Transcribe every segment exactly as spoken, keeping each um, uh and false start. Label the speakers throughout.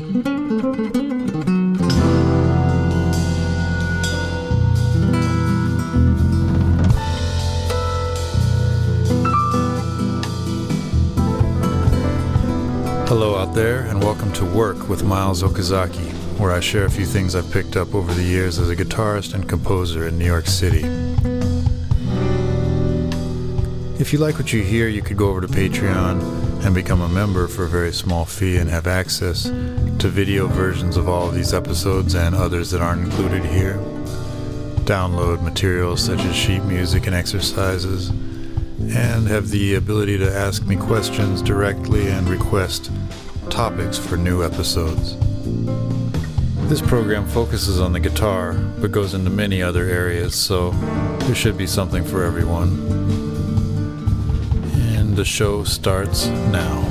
Speaker 1: Hello out there, and welcome to Work with Miles Okazaki, where I share a few things I've picked up over the years as a guitarist and composer in New York City. If you like what you hear, you could go over to Patreon and become a member for a very small fee and have access to video versions of all of these episodes and others that aren't included here. Download materials such as sheet music and exercises, and have the ability to ask me questions directly and request topics for new episodes. This program focuses on the guitar, but goes into many other areas, so there should be something for everyone. And the show starts now.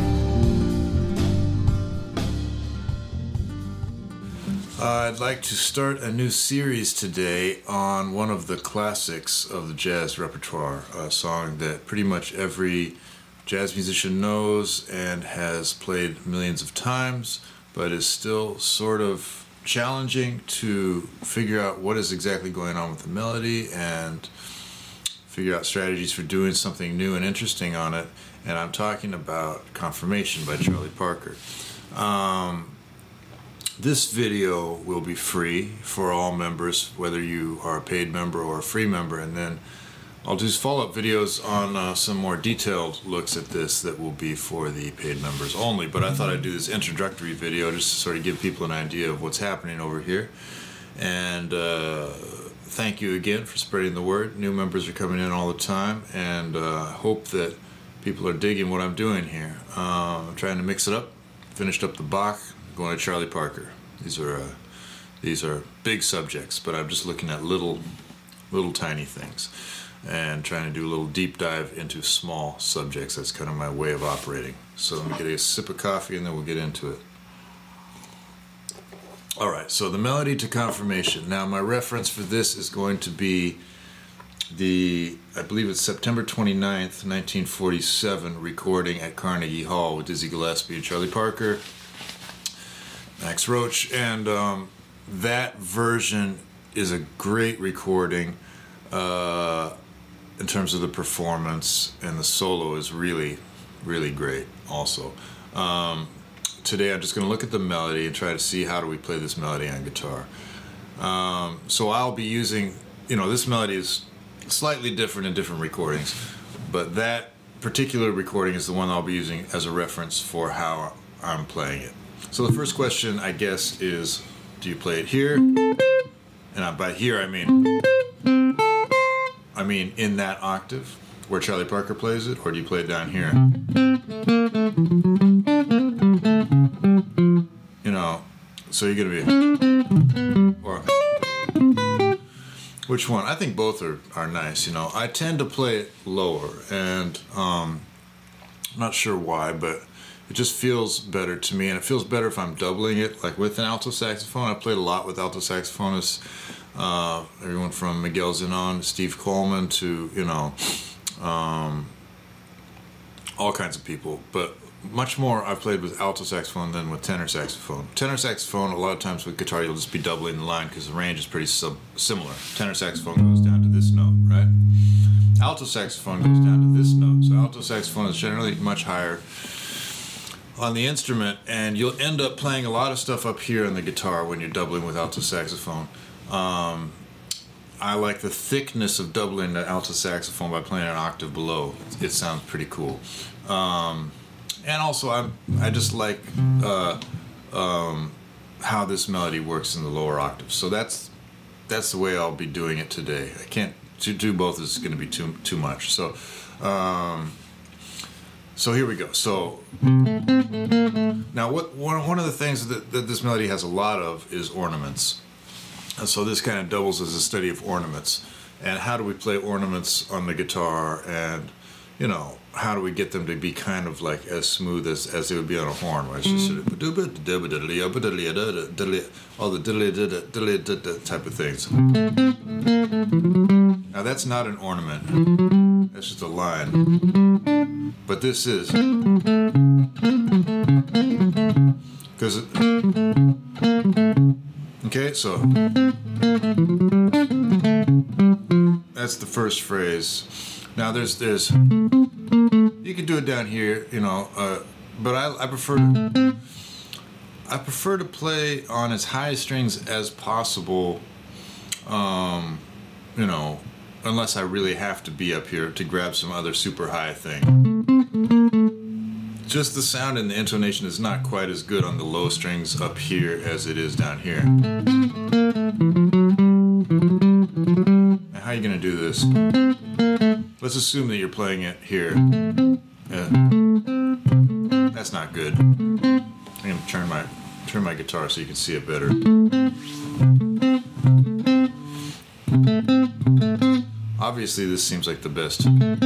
Speaker 1: I'd like to start a new series today on one of the classics of the jazz repertoire, a song that pretty much every jazz musician knows and has played millions of times, but is still sort of challenging to figure out what is exactly going on with the melody and figure out strategies for doing something new and interesting on it. And I'm talking about Confirmation by Charlie Parker. Um, This video will be free for all members, whether you are a paid member or a free member, and then I'll do follow-up videos on uh, some more detailed looks at this that will be for the paid members only. But I thought I'd do this introductory video just to sort of give people an idea of what's happening over here. And uh, thank you again for spreading the word. New members are coming in all the time, and I uh, hope that people are digging what I'm doing here. Uh, I'm trying to mix it up. Finished up the Bach. Going to Charlie Parker. These are uh, these are big subjects, but I'm just looking at little, little tiny things, and trying to do a little deep dive into small subjects. That's kind of my way of operating. So let me get a sip of coffee, and then we'll get into it. All right. So the melody to Confirmation. Now my reference for this is going to be the, I believe it's September twenty-ninth, nineteen forty-seven recording at Carnegie Hall with Dizzy Gillespie and Charlie Parker, Max Roach, and um, that version is a great recording uh, in terms of the performance, and the solo is really, really great also. Um, today I'm just going to look at the melody and try to see how do we play this melody on guitar. Um, so I'll be using, you know, this melody is slightly different in different recordings, but that particular recording is the one I'll be using as a reference for how I'm playing it. So the first question, I guess, is, do you play it here? And by here, I mean, I mean in that octave where Charlie Parker plays it, or do you play it down here? You know, so you're gonna be, or which one? I think both are are nice. You know, I tend to play it lower, and um, I'm not sure why, but it just feels better to me, and it feels better if I'm doubling it, like with an alto saxophone. I played a lot with alto saxophonists, uh, everyone from Miguel Zenon, Steve Coleman, to, you know, um, all kinds of people. But much more I've played with alto saxophone than with tenor saxophone. Tenor saxophone, a lot of times with guitar, you'll just be doubling the line because the range is pretty sub- similar. Tenor saxophone goes down to this note, right? Alto saxophone goes down to this note. So alto saxophone is generally much higher on the instrument, and you'll end up playing a lot of stuff up here on the guitar when you're doubling with alto saxophone. Um, I like the thickness of doubling the alto saxophone by playing an octave below. It sounds pretty cool. Um, and also, I I just like uh, um, how this melody works in the lower octaves. So that's that's the way I'll be doing it today. I can't to do both is going to be too too much. So. Um, So here we go. So now, what one one of the things that, that this melody has a lot of is ornaments, and so this kind of doubles as a study of ornaments. And how do we play ornaments on the guitar? And, you know, how do we get them to be kind of like as smooth as, as they would be on a horn, where it's just sort of all the diddly type of things. Now that's not an ornament. That's just a line. But this is. because it, okay, so that's the first phrase. Now there's there's you can do it down here, you know, uh, but I, I prefer to, I prefer to play on as high strings as possible. Um, you know, unless I really have to be up here to grab some other super high thing. Just the sound and the intonation is not quite as good on the low strings up here as it is down here. Now, how are you going to do this? Let's assume that you're playing it here. Yeah. That's not good. I'm going to turn my turn my guitar so you can see it better. Obviously, this seems like the best.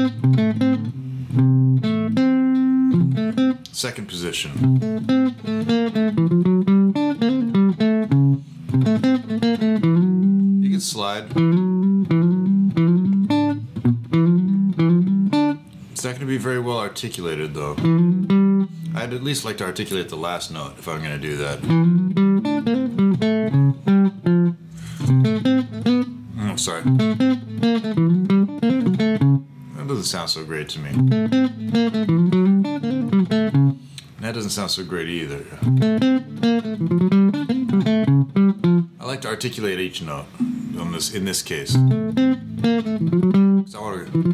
Speaker 1: Second position. You can slide. It's not going to be very well articulated, though. I'd at least like to articulate the last note if I'm going to do that. Oh, sorry. That doesn't sound so great to me. That doesn't sound so great either. I like to articulate each note on this, in this case. So I want to,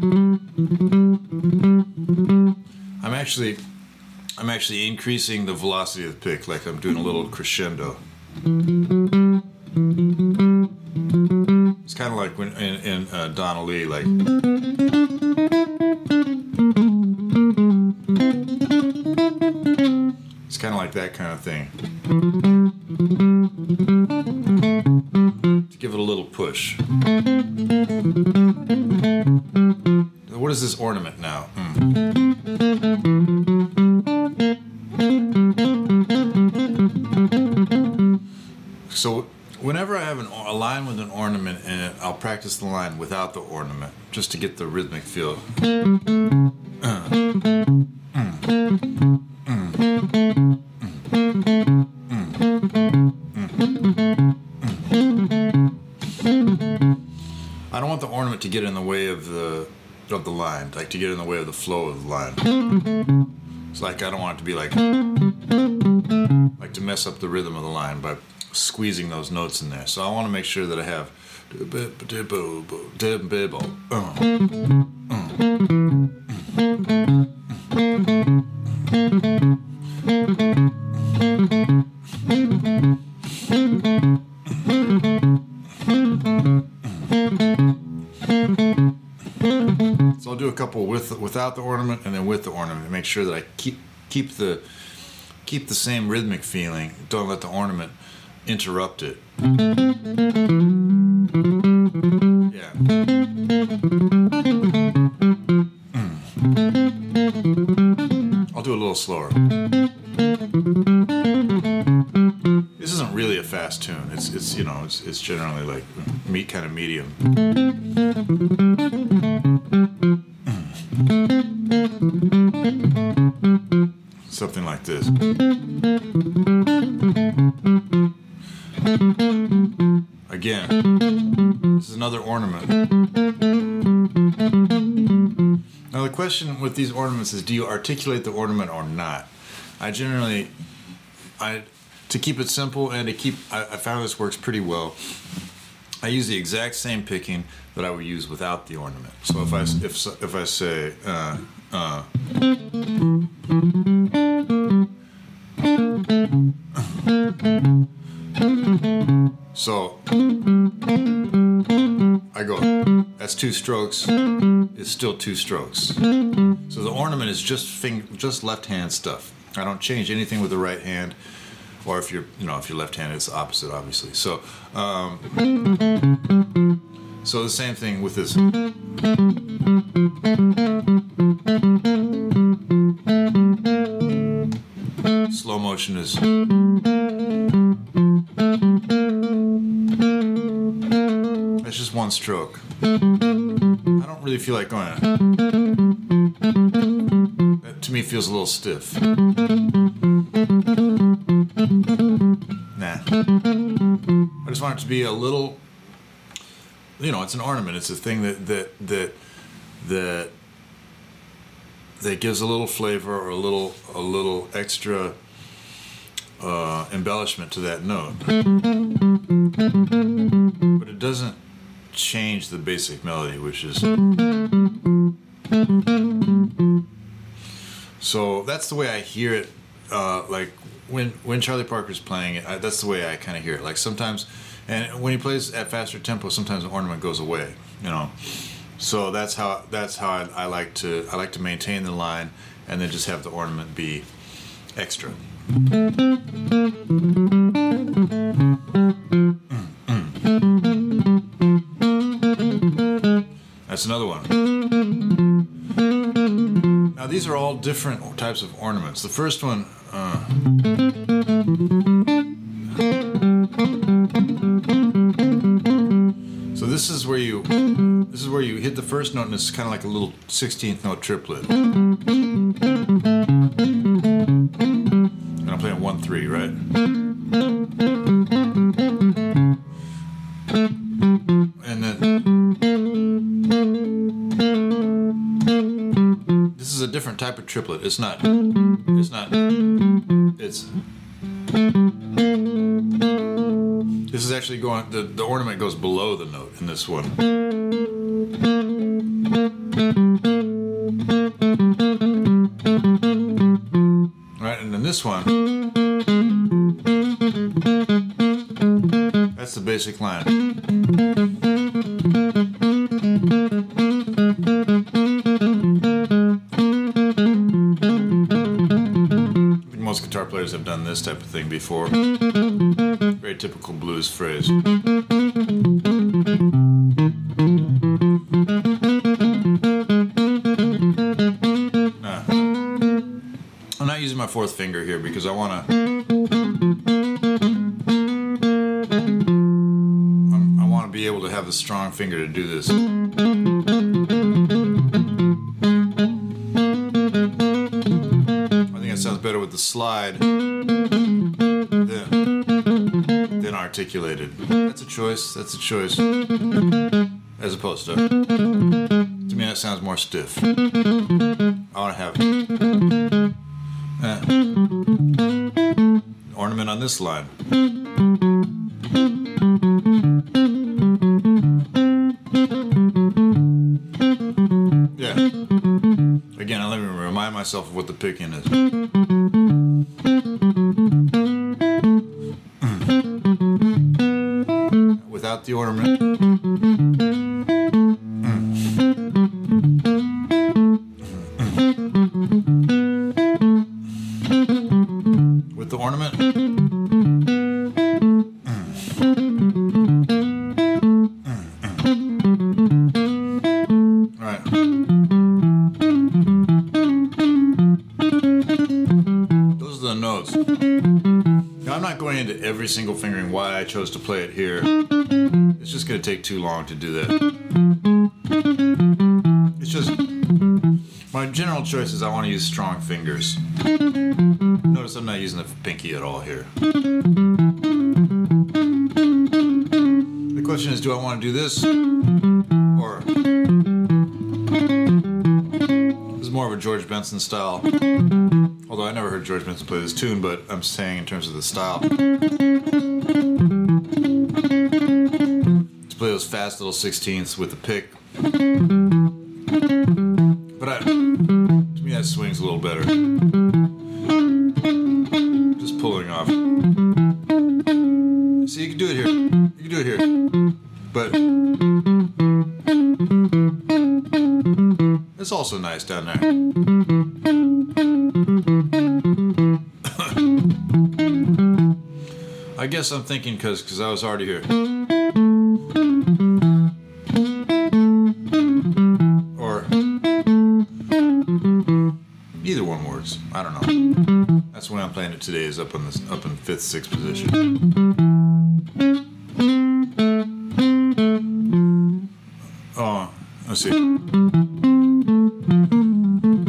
Speaker 1: I'm actually I'm actually increasing the velocity of the pick, like I'm doing a little crescendo. It's kind of like when in, in uh, Donna Lee, like. It's kind of like that kind of thing. To give it a little push. What is this ornament now? Mm. So whenever I have an, a line with an ornament in it, I'll practice the line without the ornament, just to get the rhythmic feel. Uh, mm, mm, mm, mm. I don't want the ornament to get in the way of the of the line, like to get in the way of the flow of the line. It's like I don't want it to be like like to mess up the rhythm of the line by squeezing those notes in there. So I want to make sure that I have so I'll do a couple with without the ornament and then with the ornament to make sure that I keep keep the keep the same rhythmic feeling. Don't let the ornament interrupt it. Yeah. Mm. I'll do a little slower. This isn't really a fast tune. It's it's you know it's it's generally like meat kind of medium. Something like this. Again, this is another ornament. Now the question with these ornaments is, do you articulate the ornament or not? I generally, I to keep it simple and to keep, I, I found this works pretty well. I use the exact same picking that I would use without the ornament. So if I if if I say uh, uh, so I go, that's two strokes, it's still two strokes. So the ornament is just finger, just left hand stuff. I don't change anything with the right hand, or if you're, you know, if you're left handed, it's the opposite, obviously. So, um, so the same thing with this. Slow motion is. That's just one stroke. I don't really feel like going. That to me feels a little stiff. Nah. I just want it to be a little, you know, it's an ornament. It's a thing that that that that that gives a little flavor or a little a little extra uh, embellishment to that note. But it doesn't change the basic melody, which is. So that's the way I hear it. Uh, like when when Charlie Parker's playing it, I, that's the way I kind of hear it. Like sometimes, and when he plays at faster tempo, sometimes the ornament goes away. You know, so that's how that's how I, I like to I like to maintain the line, and then just have the ornament be extra. That's another one. Now these are all different types of ornaments. The first one, uh, so this is where you, this is where you hit the first note, and it's kind of like a little sixteenth note triplet. And I'm playing one three, right? And then this is a different type of triplet. It's not. It's not. It's. This is actually going. The the ornament goes below the note in this one. Right, and then this one. That's the basic line. Most guitar players have done this type of thing before. Very typical blues phrase. Nah. I'm not using my fourth finger here because I want to. I want to be able to have a strong finger to do this. Sounds better with the slide than, than articulated. That's a choice. That's a choice. As opposed to, to me, that sounds more stiff. I want to have uh, ornament on this line. Yeah. Again, let me remind myself of what the picking is. Without the ornament. With the ornament. All right. Those are the notes. Now, I'm not going into every single fingering why I chose to play it here. It's just going to take too long to do that. It's just my general choice is I want to use strong fingers. Notice I'm not using the pinky at all here. The question is, do I want to do this? Or this is more of a George Benson style. Although I never heard George Benson play this tune, but I'm saying in terms of the style. To play those fast little sixteenths with the pick. But I, to me that swings a little better. Just pulling off. See, you can do it here. You can do it here. But it's also nice down there. I guess I'm thinking because because I was already here. Or either one works. I don't know. That's the way I'm playing it today. Is up in this up in fifth, sixth position. Oh, let's see.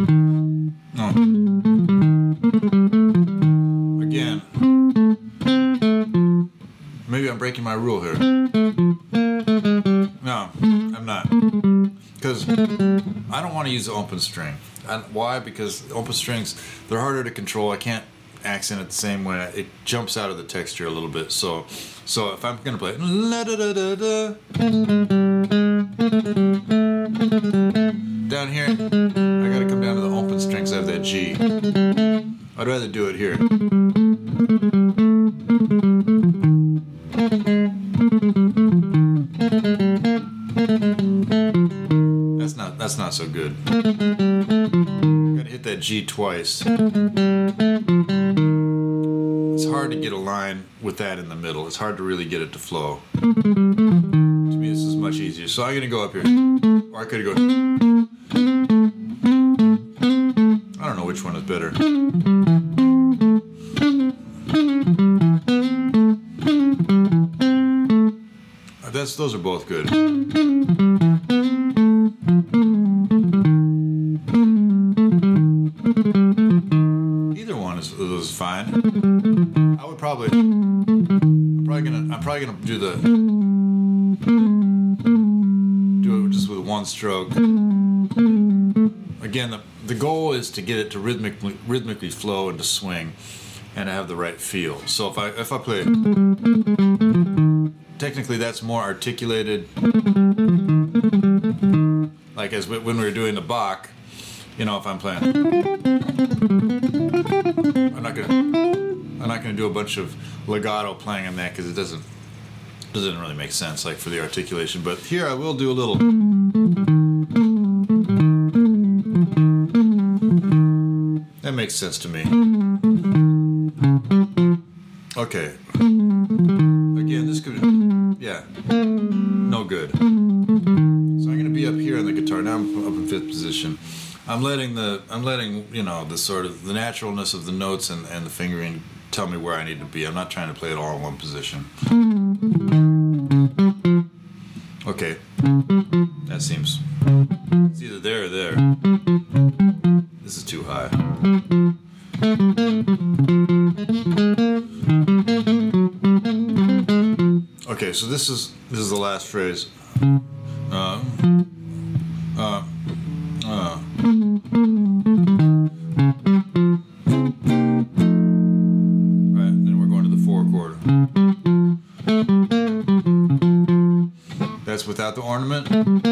Speaker 1: Oh. Again. breaking my rule here. No, I'm not. Because I don't want to use the open string. I, why? Because open strings, they're harder to control. I can't accent it the same way. It jumps out of the texture a little bit. So, so if I'm gonna play la da da da da, down here, I gotta come down to the open strings. I have that G. I'd rather do it here. That's not that's not so good. Gotta hit that G twice. It's hard to get a line with that in the middle. It's hard to really get it to flow. To me, this is much easier. So I'm gonna go up here, or I could go. I don't know which one is better. That's those are both good. Either one is, is fine. I would probably. I'm probably gonna. I'm probably gonna do the. Do it just with one stroke. Again, the the goal is to get it to rhythmically rhythmically flow and to swing, and to have the right feel. So if I if I play. Technically, that's more articulated. Like as when we were doing the Bach, you know, if I'm playing, I'm not gonna, I'm not gonna do a bunch of legato playing on that because it doesn't, doesn't really make sense. Like for the articulation, but here I will do a little. That makes sense to me. Okay. Again, this could. Yeah, no good. So I'm gonna be up here on the guitar. Now I'm up in fifth position. I'm letting the I'm letting you know the sort of the naturalness of the notes and, and the fingering tell me where I need to be. I'm not trying to play it all in one position. Okay, that seems it's either there or there. This is too high. Okay, so this is this is the last phrase. Uh, uh, uh. Right, then we're going to the four chord. That's without the ornament.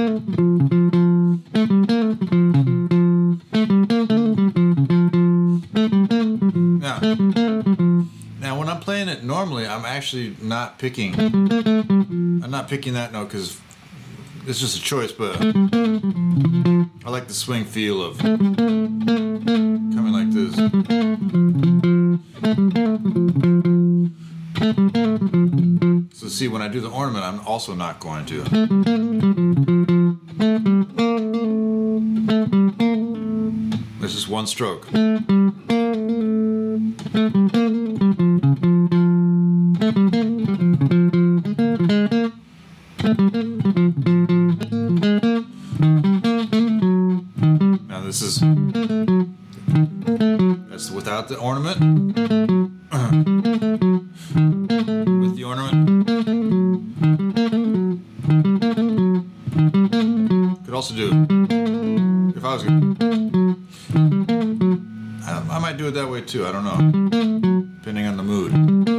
Speaker 1: Now, now when I'm playing it normally, I'm actually not picking. I'm not picking that note because it's just a choice, but I like the swing feel of coming like this. So see, when I do the ornament, I'm also not going to. This is one stroke. Now this is that's without the ornament. With the ornament. Could also do if I was gonna, I, I might do it that way too, I don't know. Depending on the mood.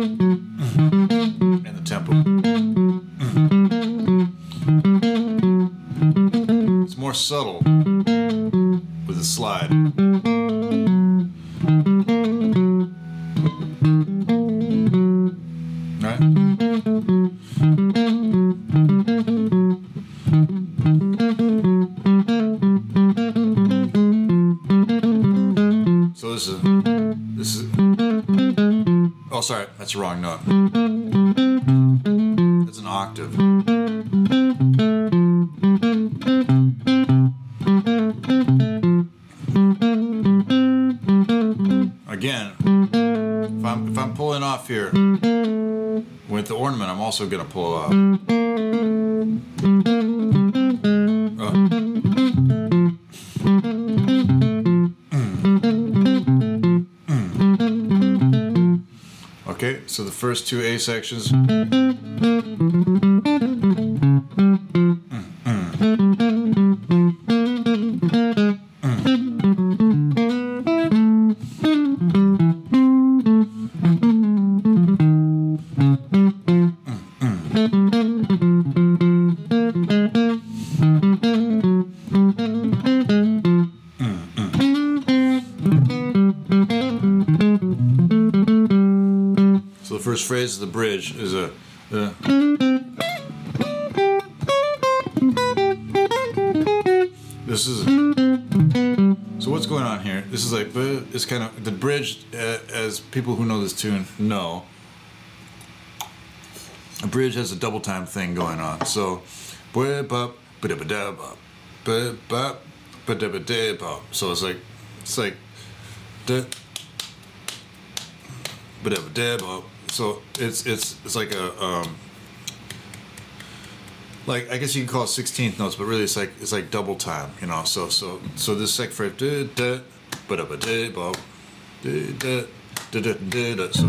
Speaker 1: And the tempo. It's more subtle with a slide. Right? So this is this is oh sorry, that's the wrong note. It's an octave. Again, if I'm if I'm pulling off here with the ornament, I'm also gonna pull off. Oh. Okay, so the first two A sections. So the first phrase of the bridge is a. Uh, this is. So what's going on here? This is like it's kind of the bridge, uh, as people who know this tune know. A bridge has a double time thing going on. So, so it's like it's like. So it's it's it's like a um, like I guess you can call it sixteenth notes, but really it's like it's like double time, you know. So so so this second phrase, so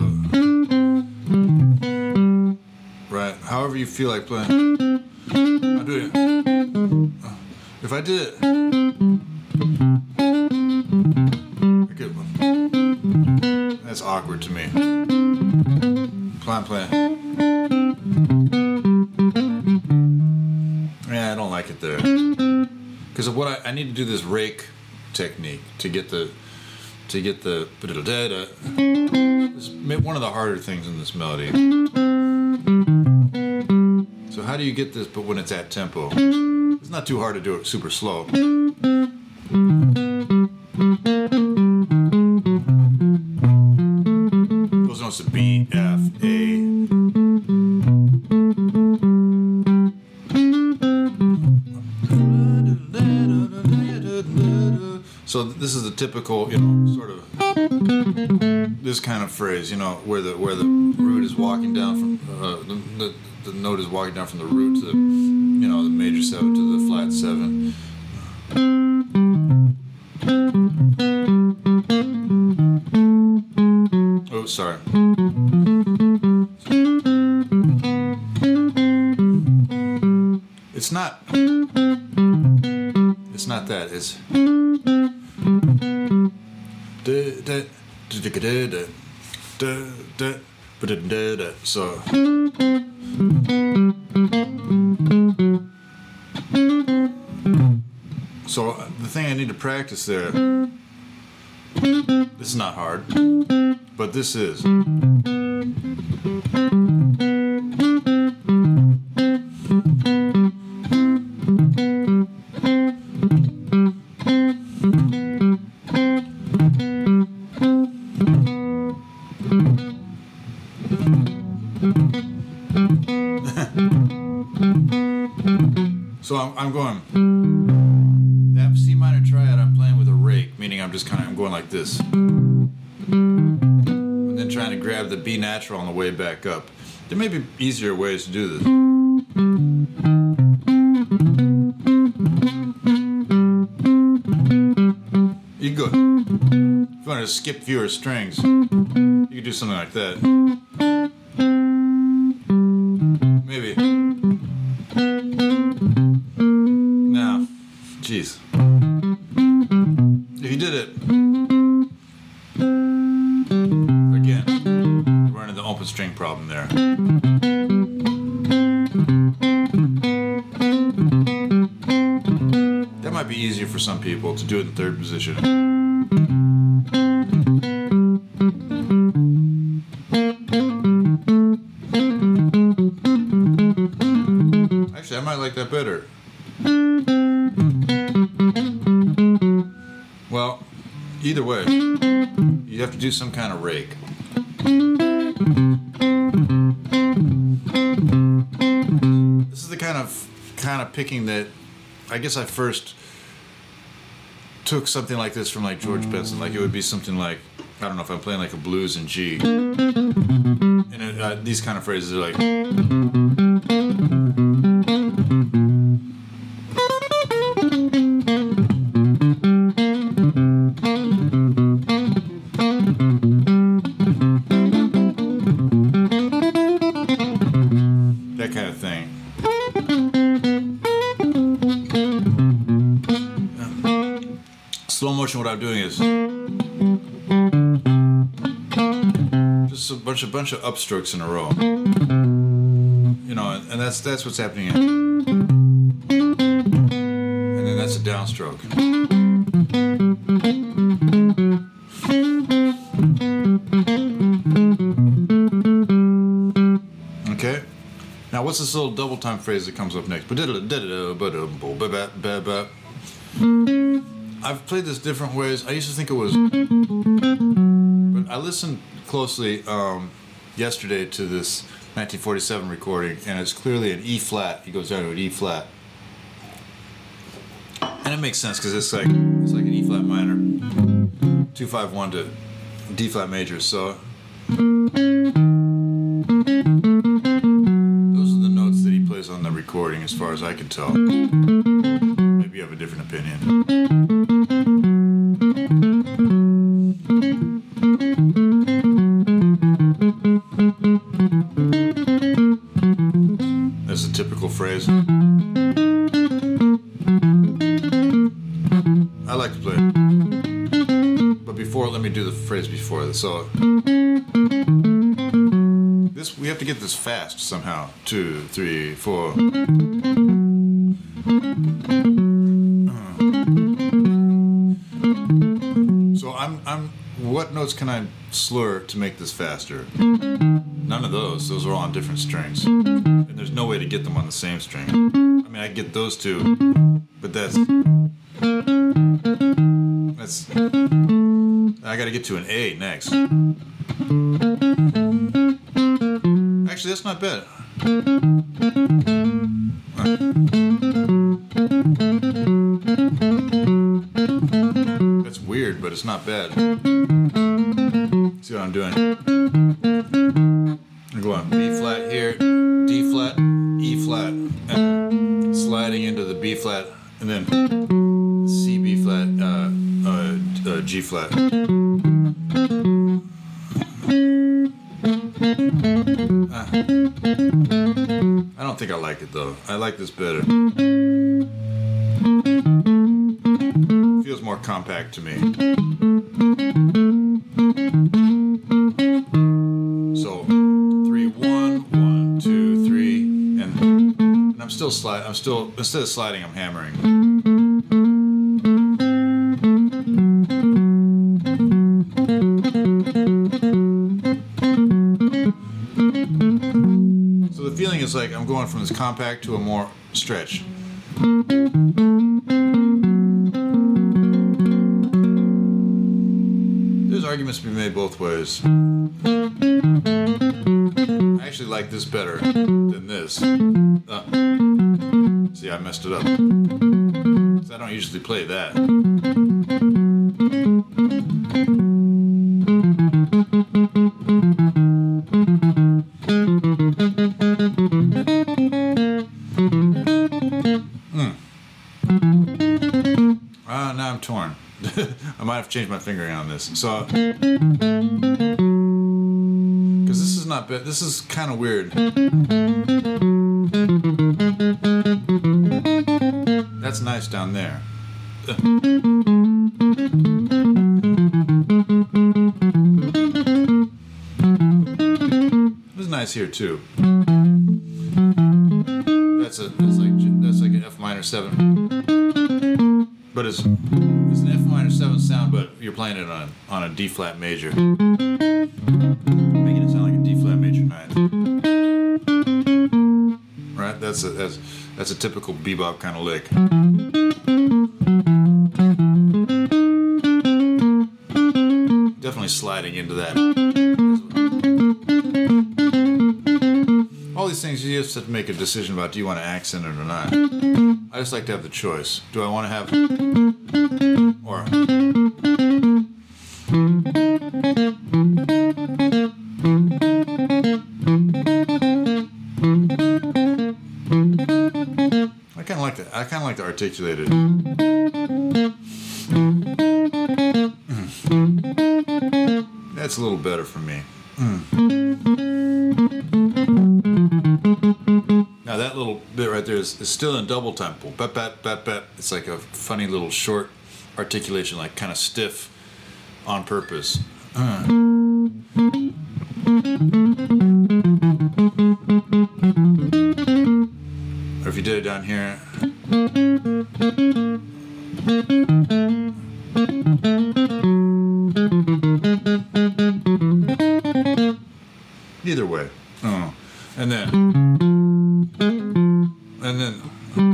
Speaker 1: right. However you feel like playing, I do it. If I did it, I get one. That's awkward to me. Plan, plan. Yeah, I don't like it there. Because of what I, I need to do this rake technique to get the to get the. This is one of the harder things in this melody. So how do you get this? But when it's at tempo, it's not too hard to do it super slow. Those notes are B, F, A. So this is the typical, you know, sort of this kind of phrase, you know, where the where the root is walking down from uh, the, the the note is walking down from the root to the, you know, the major seven to the flat seven. Oh, sorry. It's not. It's not that. It's. So. So the thing I need to practice there. This is not hard, but this is. So I'm, I'm going. That C minor triad I'm playing with a rake, meaning I'm just kind of I'm going like this, and then trying to grab the B natural on the way back up. There may be easier ways to do this. You go. If you want to skip fewer strings, you could do something like that. Maybe. Now, jeez. If you did it again, we're into the open string problem there. That might be easier for some people to do it in third position. Actually, I might like that better. Well, either way, you have to do some kind of rake. This is the kind of kind of picking that I guess I first took something like this from like George Benson. Like it would be something like, I don't know, if I'm playing like a blues in G, and it, uh, these kind of phrases are like. I'm doing is just a bunch of bunch of upstrokes in a row. You know, and, and that's that's what's happening. And then that's a downstroke. Okay. Now, what's this little double time phrase that comes up next? I've played this different ways. I used to think it was, but I listened closely um, yesterday to this nineteen forty-seven recording, and it's clearly an E flat. He goes down to an E flat, and it makes sense because it's like it's like an E flat minor, two five one to D flat major. So those are the notes that he plays on the recording, as far as I can tell. Maybe you have a different opinion. That's a typical phrase. I like to play it. But before, let me do the phrase before this. So this, we have to get this fast somehow. Two, three, four. So I'm, I'm. What notes can I slur to make this faster? None of those. Those are all on different strings, and there's no way to get them on the same string. I mean, I get those two, but that's that's. I got to get to an A next. Actually, that's not bad. That's weird, but it's not bad. See what I'm doing? I go on B flat here, D flat, E flat, and sliding into the B flat, and then C, B flat, uh, uh, uh, G flat. Ah. I don't think I like it though. I like this better. Feels more compact to me. So three, one, one, two, three, and, and I'm still slide. I'm still instead of sliding, I'm hammering. So the feeling is like I'm going from this compact to a more stretch. There's arguments to be made both ways. I actually like this better than this. Uh, see, I messed it up. 'Cause I don't usually play that. Mm. Ah, now I'm torn. I might have changed my fingering on this. So, because this is not bad. This is kind of weird. That's nice down there. This is nice here too. That's a that's like that's like an F minor seven. But it's it's an F minor seven sound, but you're playing it on on a D flat major, making it sound like a D flat major nine. Right? That's a that's that's a typical bebop kind of lick. Definitely sliding into that. All these things you just have to make a decision about. Do you want to accent it or not? I just like to have the choice. Do I want to have or I kind of like that. I kind of like to articulate it. That's a little better for me. Mm. Now that little bit right there is, is still in double tempo. Bap, bap, bap, bap. It's like a funny little short articulation, like kind of stiff on purpose. Uh. Or if you did it down here. Either way. Oh. And then and then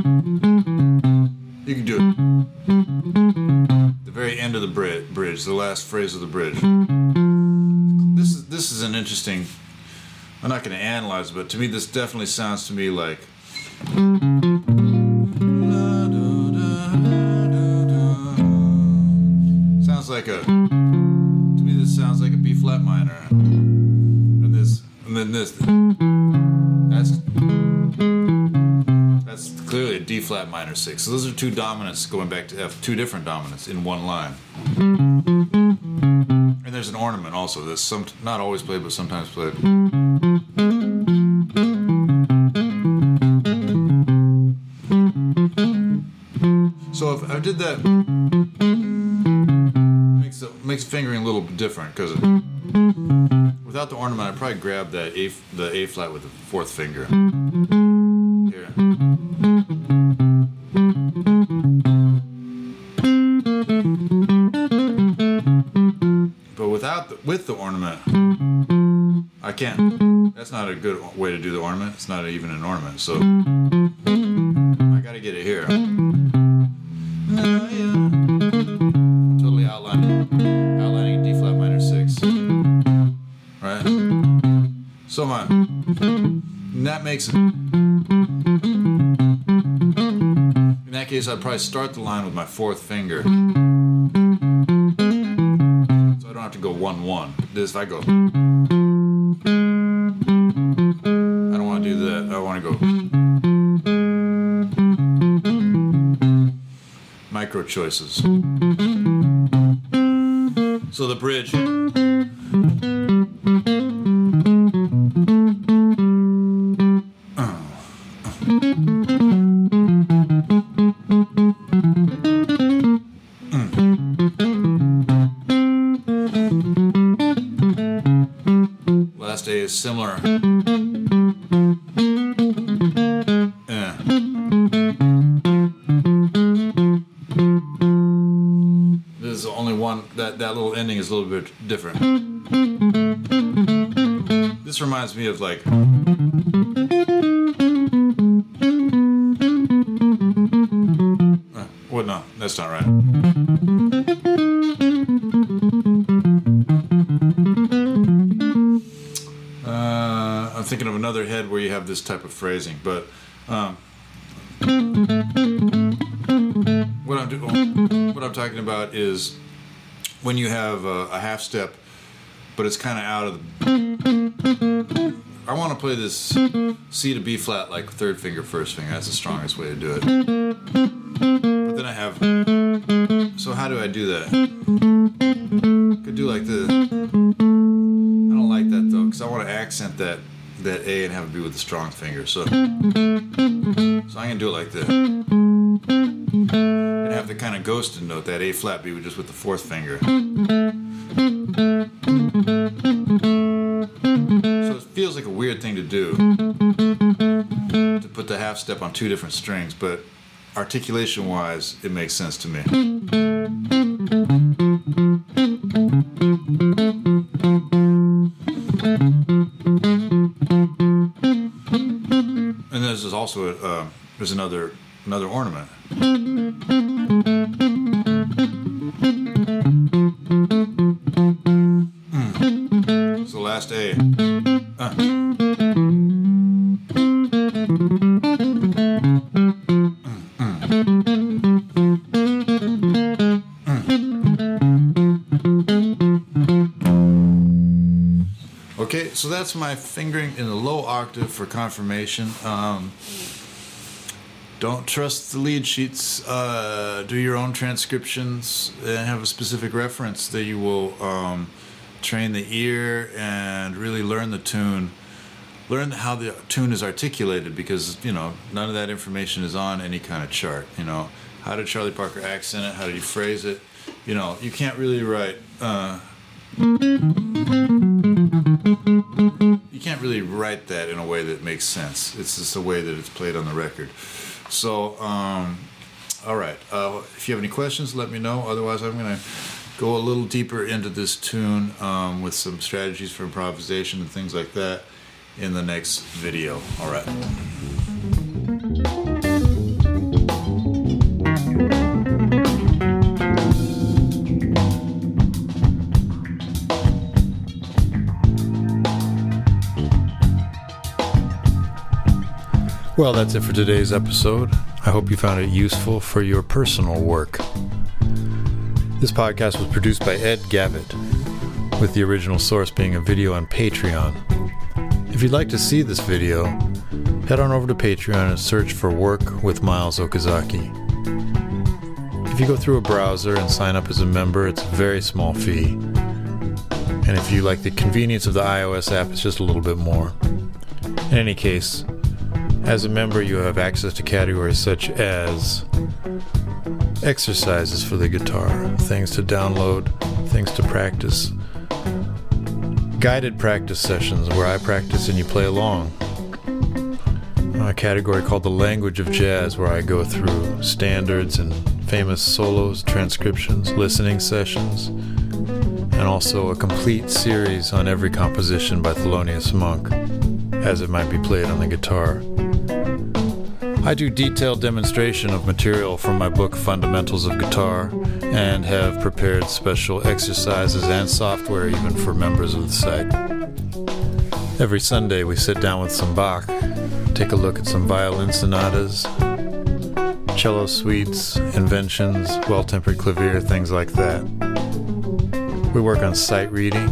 Speaker 1: you can do it the very end of the bridge, bridge, the last phrase of the bridge. This is this is an interesting, I'm not going to analyze it, but to me this definitely sounds to me like sounds like a to me this sounds like a B flat minor. And this and then this that's that's clearly a D flat minor six. So those are two dominants going back to F, two different dominants in one line. And there's an ornament also that's some not always played but sometimes played. So if I did that, makes the, makes fingering a little bit different because without the ornament, I'd probably grab that A, the A flat with the fourth finger. Here. But without the, with the ornament, I can't. That's not a good way to do the ornament. It's not even an ornament. So I got to get it here. I'm totally outlining, outlining a D flat minor six. Right? So my, and that makes it, in that case I'd probably start the line with my fourth finger. So I don't have to go one one. This, if I go, I don't want to do that. I want to go micro choices. So the bridge. Last A is similar. Yeah. This is the only one that that little ending is a little bit different. This reminds me of like uh, what? No, that's not right. Uh, I'm thinking of another head where you have this type of phrasing, but um, what I'm do- what I'm talking about is when you have a, a half step, but it's kind of out of the. I want to play this C to B flat like third finger, first finger. That's the strongest way to do it. But then I have. So how do I do that? Could do like this. I don't like that though, because I want to accent that that A and have it be with the strong finger. So, so I'm gonna do it like this. And have the kind of ghosted note, that A flat be just with the fourth finger. So it feels like a weird thing to do, to put the half step on two different strings, but articulation wise it makes sense to me. And there's also a, uh, there's another another ornament. Mm. So last A. Uh. Okay, so that's my fingering in the low octave for confirmation. Um, don't trust the lead sheets. Uh, do your own transcriptions and have a specific reference that you will um, train the ear and really learn the tune. Learn how the tune is articulated, because, you know, none of that information is on any kind of chart, you know. how did Charlie Parker accent it? How did he phrase it? You know, you can't really write. Uh, you can't really write that in a way that makes sense. It's just the way that it's played on the record. So, um, all right. Uh, if you have any questions, let me know. Otherwise, I'm going to go a little deeper into this tune um, with some strategies for improvisation and things like that in the next video. All right. Well, that's it for today's episode. I hope you found it useful for your personal work. This podcast was produced by Ed Gavitt, with the original source being a video on Patreon. If you'd like to see this video, head on over to Patreon and search for Work with Miles Okazaki. If you go through a browser and sign up as a member, it's a very small fee. And if you like the convenience of the iOS app, it's just a little bit more. In any case, as a member, you have access to categories such as exercises for the guitar, things to download, things to practice, guided practice sessions where I practice and you play along, a category called the Language of Jazz where I go through standards and famous solos, transcriptions, listening sessions, and also a complete series on every composition by Thelonious Monk as it might be played on the guitar. I do detailed demonstration of material from my book Fundamentals of Guitar and have prepared special exercises and software even for members of the site. Every Sunday we sit down with some Bach, take a look at some violin sonatas, cello suites, inventions, well-tempered clavier, things like that. We work on sight reading.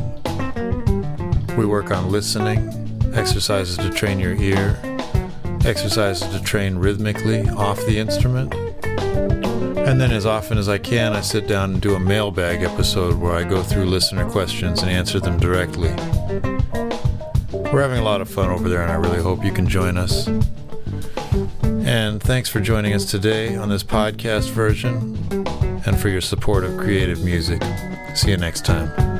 Speaker 1: We work on listening, exercises to train your ear, exercises to train rhythmically off the instrument. And then as often as I can, I sit down and do a mailbag episode where I go through listener questions and answer them directly. We're having a lot of fun over there, and I really hope you can join us. And thanks for joining us today on this podcast version and for your support of creative music. See you next time.